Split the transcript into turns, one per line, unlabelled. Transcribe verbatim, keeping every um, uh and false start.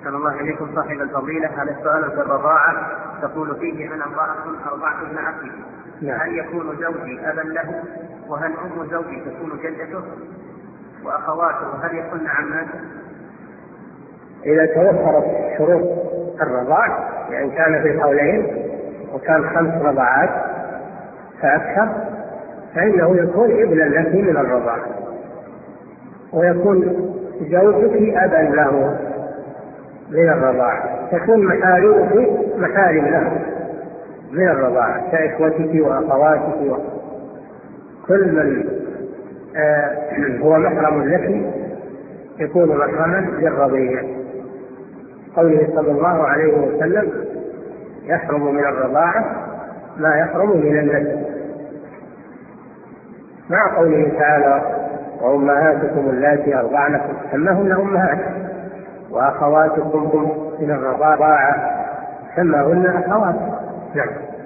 أحسن الله إليكم صاحب الفضيلة. هذا السؤال في الرضاعة تقول فيه: أنا امرأة أرضعت ابن أخي، هل يكون زوجي أبا له؟ وهل أم زوجي تكون جدته؟ وأخواته هل يكون عماته؟
إذا توفرت شروط الرضاع، يعني كان في الحولين وكان خمس رضعات فأكثر، فإنه يكون ابنا لك من الرضاعة، ويكون زوجك أبا له من الرضاعة، تكون محارمك محارم له من الرضاعة كإخوتك وأخواتك وكل من آه هو محرم لك يكون محرما للرضيع. قوله صلى الله عليه وسلم: يحرم من الرضاعة ما يحرم من النسب، مع قوله تعالى: وأمهاتكم اللاتي أرضعنكم، سماهن أمهات، وأخواتكم من الرضاعة سماهن أخوات. نعم.